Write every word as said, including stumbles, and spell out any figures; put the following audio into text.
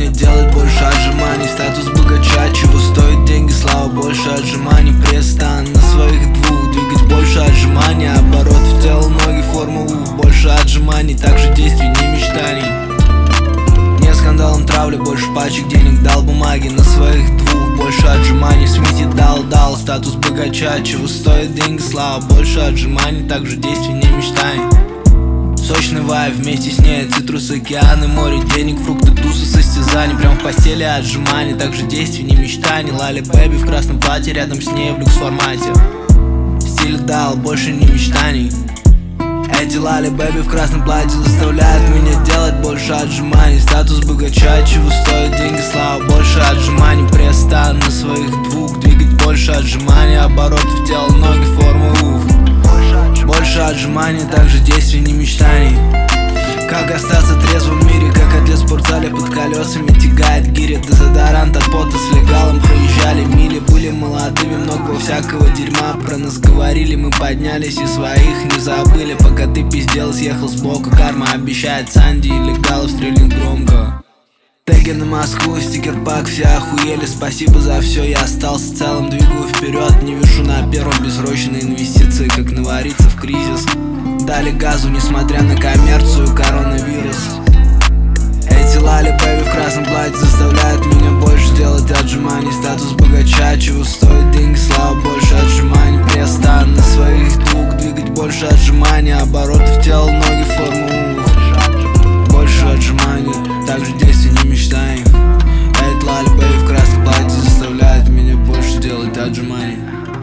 меня делать больше отжиманий. Статус богача, чего стоят деньги, слава, больше отжиманий. Пресс стан на своих двух, двигать больше отжиманий. Оборот в тело, ноги, форма У, больше отжиманий. Также действий, не мечтаний. Не скандалом травли, больше пачек денег дал бумаги. На своих двух, больше отжиманий. Смити дал, дал, статус богача, чего стоят деньги, слава, больше отжиманий. Также действий, не мечтаний. Сочный вайб, вместе с ней цитрус, океаны, море денег, фрукты, тусы, состязаний. Прям в постели отжиманий, также действий, не мечтаний. Лали бэби в красном платье, рядом с ней в люкс формате. Стиль дал, больше не мечтаний. Эти лали бэби в красном платье заставляют меня делать больше отжиманий. Статус богача, чего стоят деньги, слава, больше отжиманий. Пресс стан на своих двух, двигать больше отжиманий. Оборот в тело, ноги, форма уф. Больше отжиманий, также действий, не мечтаний. Как остаться трезвым в мире, как атлет в спортзале под колесами тягает гири. Дезодорант от пота с легалом, проезжали мили. Были молодыми, много всякого дерьма про нас говорили. Мы поднялись и своих не забыли. Пока ты пиздел, съехал сбоку. Карма обещает Санди и легалов стрельнет громко. Теги на Москву, стикер-пак, все охуели. Спасибо за все, я остался целым. Двигаю вперед, не вешу на первом. Бессрочные инвестиции, как навариться в кризис. Дали газу, несмотря на коммерцию, коронавирус. Эти лали бэби в красном платье заставляют меня больше делать отжиманий. Статус богача, чего стоят деньги, слава, больше отжиманий. Пресс стан на своих двух, двигать больше отжиманий. Оборот в тело, ноги, форму больше отжиманий, также действий, не мечтаний. Эти лали бэби в красном платье заставляют меня больше делать отжиманий.